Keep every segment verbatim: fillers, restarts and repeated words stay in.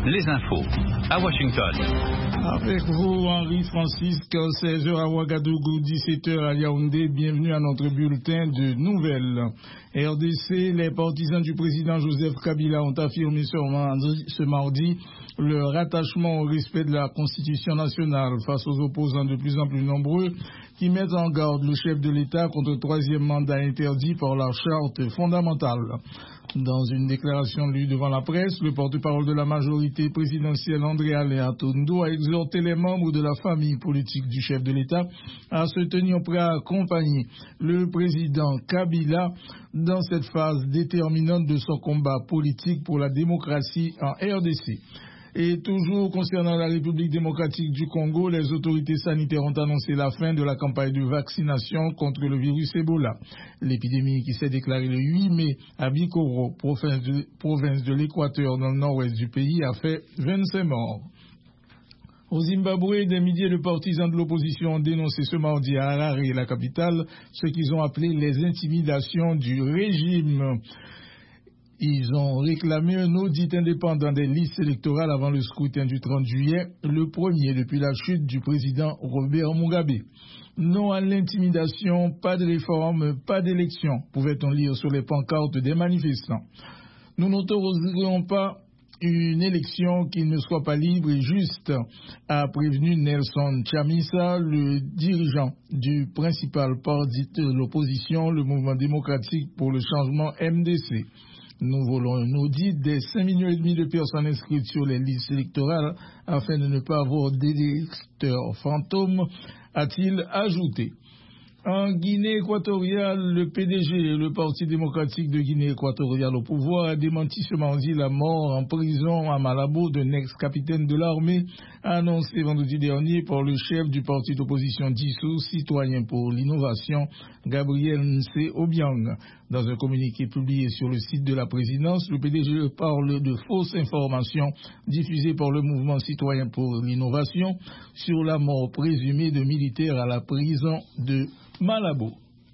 les infos à Washington. Avec vous, Henri Francis, seize heures à Ouagadougou, dix-sept heures à Yaoundé. Bienvenue à notre bulletin de nouvelles. R D C, les partisans du président Joseph Kabila ont affirmé ce mardi leur attachement au respect de la Constitution nationale face aux opposants de plus en plus nombreux qui mettent en garde le chef de l'État contre le troisième mandat interdit par la charte fondamentale. Dans une déclaration lue devant la presse, le porte-parole de la majorité présidentielle André Alain Atondo a exhorté les membres de la famille politique du chef de l'État à se tenir prêts à accompagner le président Kabila dans cette phase déterminante de son combat politique pour la démocratie en R D C. Et toujours concernant la République démocratique du Congo, les autorités sanitaires ont annoncé la fin de la campagne de vaccination contre le virus Ebola. L'épidémie qui s'est déclarée le huit mai à Bikoro, province de, province de l'Équateur dans le nord-ouest du pays, a fait vingt-cinq morts. Au Zimbabwe, des milliers de partisans de l'opposition ont dénoncé ce mardi à Harare, la capitale, ce qu'ils ont appelé les intimidations du régime. Ils ont réclamé un audit indépendant des listes électorales avant le scrutin du trente juillet, le premier depuis la chute du président Robert Mugabe. Non à l'intimidation, pas de réforme, pas d'élection, pouvait-on lire sur les pancartes des manifestants. Nous n'autoriserons pas une élection qui ne soit pas libre et juste, a prévenu Nelson Chamisa, le dirigeant du principal parti de l'opposition, le Mouvement démocratique pour le changement M D C. Nous voulons un audit des cinq millions et demi de personnes inscrites sur les listes électorales afin de ne pas avoir d'électeurs fantômes, a-t-il ajouté. En Guinée équatoriale, le P D G, le Parti démocratique de Guinée équatoriale au pouvoir, a démenti ce mardi la mort en prison à Malabo d'un ex-capitaine de l'armée, annoncé vendredi dernier par le chef du parti d'opposition dissous, Citoyens pour l'innovation, Gabriel Nsé Obiang. Dans un communiqué publié sur le site de la présidence, le P D G parle de fausses informations diffusées par le mouvement Citoyen pour l'innovation sur la mort présumée de militaires à la prison de Malabo.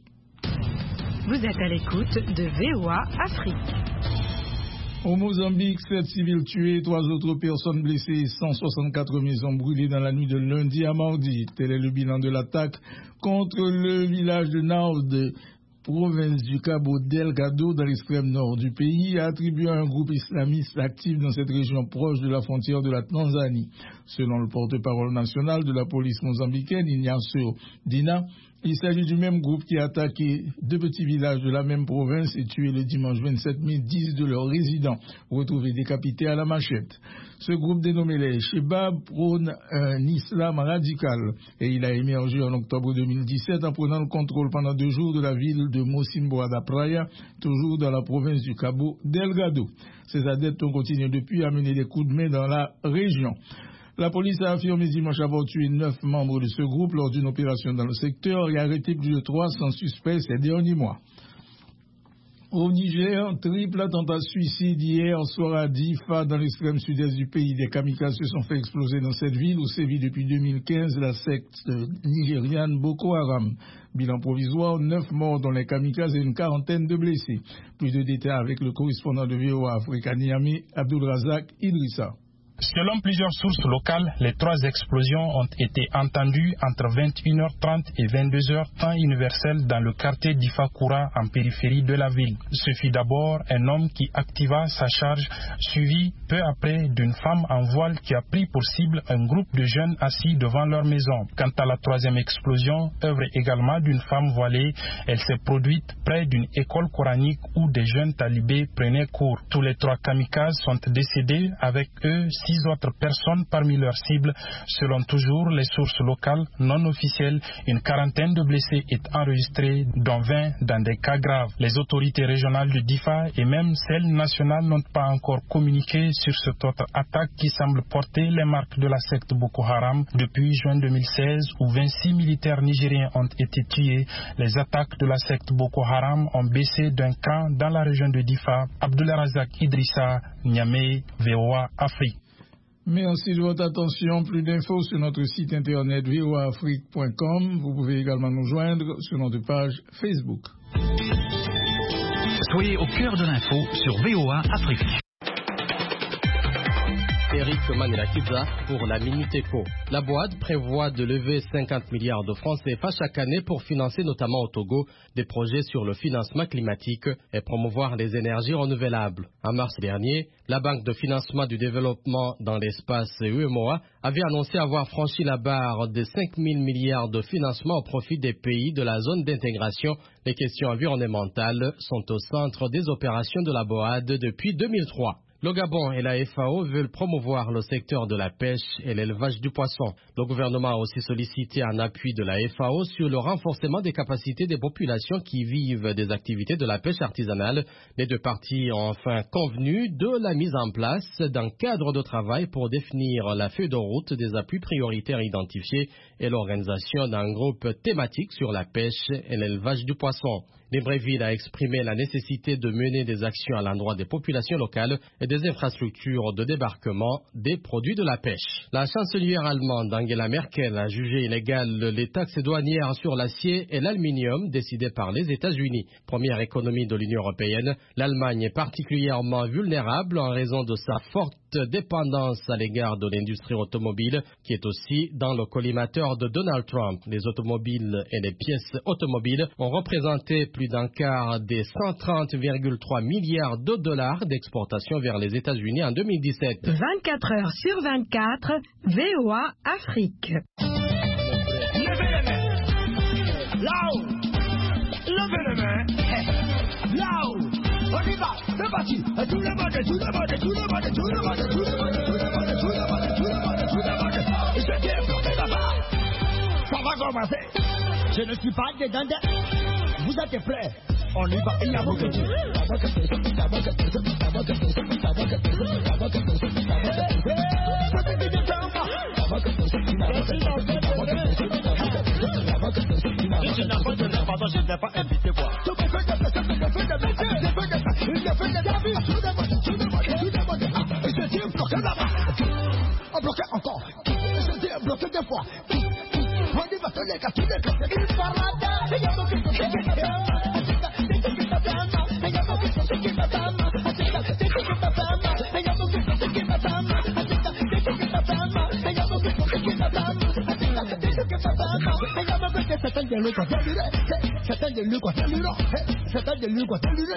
Vous êtes à l'écoute de V O A Afrique. Au Mozambique, sept civils tués, trois autres personnes blessées et cent soixante-quatre maisons brûlées dans la nuit de lundi à mardi. Tel est le bilan de l'attaque contre le village de Naud, province du Cabo Delgado, dans l'extrême nord du pays, attribué à un groupe islamiste actif dans cette région proche de la frontière de la Tanzanie. Selon le porte-parole national de la police mozambicaine, Ignacio Dina, il s'agit du même groupe qui a attaqué deux petits villages de la même province et tué le dimanche vingt-sept mai dix de leurs résidents, retrouvés décapités à la machette. Ce groupe dénommé les Shebab prône un islam radical et il a émergé en octobre deux mille dix-sept en prenant le contrôle pendant deux jours de la ville de Mocimboa da Praia, toujours dans la province du Cabo Delgado. Ces adeptes ont continué depuis à mener des coups de main dans la région. La police a affirmé dimanche avoir tué neuf membres de ce groupe lors d'une opération dans le secteur et arrêté plus de trois cents suspects ces derniers mois. Au Niger, triple attentat suicide hier soir à Difa, dans l'extrême sud-est du pays. Des kamikazes se sont fait exploser dans cette ville où sévit depuis deux mille quinze la secte nigériane Boko Haram. Bilan provisoire, neuf morts dont les kamikazes et une quarantaine de blessés. Plus de détails avec le correspondant de V O A Afrique à Niamey, Abdulrazak Idrissa. Selon plusieurs sources locales, les trois explosions ont été entendues entre vingt et une heures trente et vingt-deux heures, temps universel, dans le quartier d'Ifakura, en périphérie de la ville. Ce fut d'abord un homme qui activa sa charge, suivi peu après d'une femme en voile qui a pris pour cible un groupe de jeunes assis devant leur maison. Quant à la troisième explosion, œuvre également d'une femme voilée, elle s'est produite près d'une école coranique où des jeunes talibés prenaient cours. Tous les trois kamikazes sont décédés, avec eux six autres personnes parmi leurs cibles. Selon toujours les sources locales non officielles, une quarantaine de blessés est enregistrée, dont vingt dans des cas graves. Les autorités régionales de Difa et même celles nationales n'ont pas encore communiqué sur cette autre attaque qui semble porter les marques de la secte Boko Haram depuis juin deux mille seize, où vingt-six militaires nigériens ont été tués. Les attaques de la secte Boko Haram ont baissé d'un cran dans la région de Difa. Abdulrazak Idrissa, Niamey, V O A Afrique. Merci de votre attention. Plus d'infos sur notre site internet v o a afrique point com. Vous pouvez également nous joindre sur notre page Facebook. Soyez au cœur de l'info sur V O A Afrique. Eric Manirakiza pour la Minuteco. La boîte prévoit de lever cinquante milliards de francs C F A chaque année pour financer notamment au Togo des projets sur le financement climatique et promouvoir les énergies renouvelables. En mars dernier, la Banque de financement du développement dans l'espace U M O A avait annoncé avoir franchi la barre des cinq mille milliards de financement au profit des pays de la zone d'intégration. Les questions environnementales sont au centre des opérations de la B O A D depuis deux mille trois. Le Gabon et la F A O veulent promouvoir le secteur de la pêche et l'élevage du poisson. Le gouvernement a aussi sollicité un appui de la F A O sur le renforcement des capacités des populations qui vivent des activités de la pêche artisanale. Les deux parties ont enfin convenu de la mise en place d'un cadre de travail pour définir la feuille de route des appuis prioritaires identifiés et l'organisation d'un groupe thématique sur la pêche et l'élevage du poisson. Libreville a exprimé la nécessité de mener des actions à l'endroit des populations locales et des infrastructures de débarquement des produits de la pêche. La chancelière allemande Angela Merkel a jugé illégales les taxes douanières sur l'acier et l'aluminium décidées par les États-Unis. Première économie de l'Union européenne, l'Allemagne est particulièrement vulnérable en raison de sa forte dépendance à l'égard de l'industrie automobile qui est aussi dans le collimateur de Donald Trump. Les automobiles et les pièces automobiles ont représenté plus d'un quart des cent trente virgule trois milliards de dollars d'exportation vers les États-Unis en deux mille dix-sept. vingt-quatre heures sur vingt-quatre, V O A Afrique. Levez les mains. Là-haut. Levez les mains. Là-haut. On y va. C'est parti. Tout le monde, tout le monde, tout le monde, tout le monde, tout le monde, tout le monde, tout le monde, tout le monde, tout le monde. Je viens bloquer là-bas. Ça va commencer. Je ne suis pas dedans. Vous êtes prêts? On y va. Il y a beaucoup de je n'ai pas de l'air, pardon, je n'ai pas invité quoi. Je dis bloqué là-bas. On bloqué encore. Je dis bloqué deux fois. On y va tous les gars, tous les gars. Une parade. Il y a beaucoup de Certains de lui quoi certains de lui quoi certains de lui quoi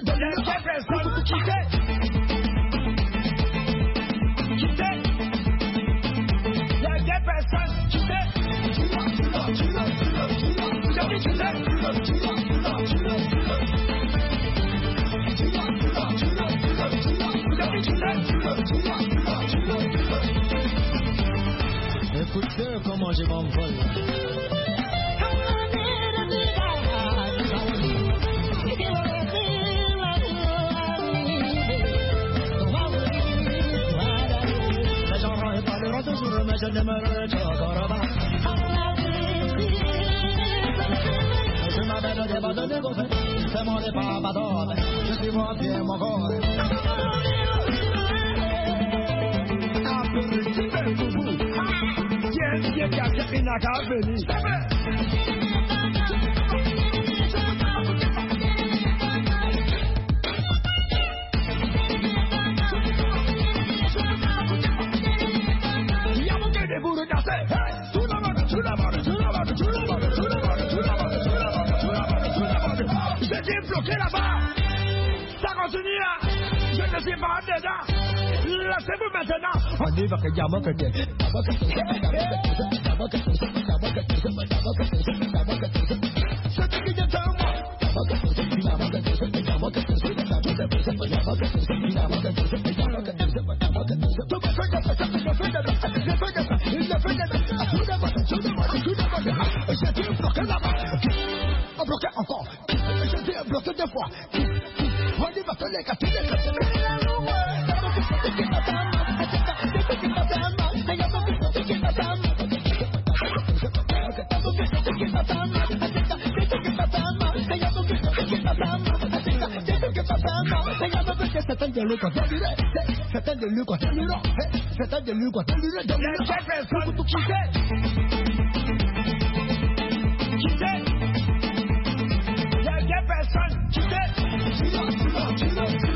écoutez comment je m'envole. Je ne me retrouverai pas. Je m'appelle des bas de négocier. C'est mon départ, pardon. Je suis mon pied, mon corps. Viens, viens, viens, viens, n'a qu'à venir. Je t'ai bloqué là-bas. Ça continue là. Je ne suis pas dedans. Laissez-vous maintenant. On y va que diamant que t'es. C'est ce qui est de moi. Je t'ai bloqué là-bas. On bloqué encore. Je t'ai bloqué deux fois. On y va tous les gars, tous les gars. Certains de lui quoi certains de lui quoi certains de lui quoi qui c'est qui c'est il y a personne qui c'est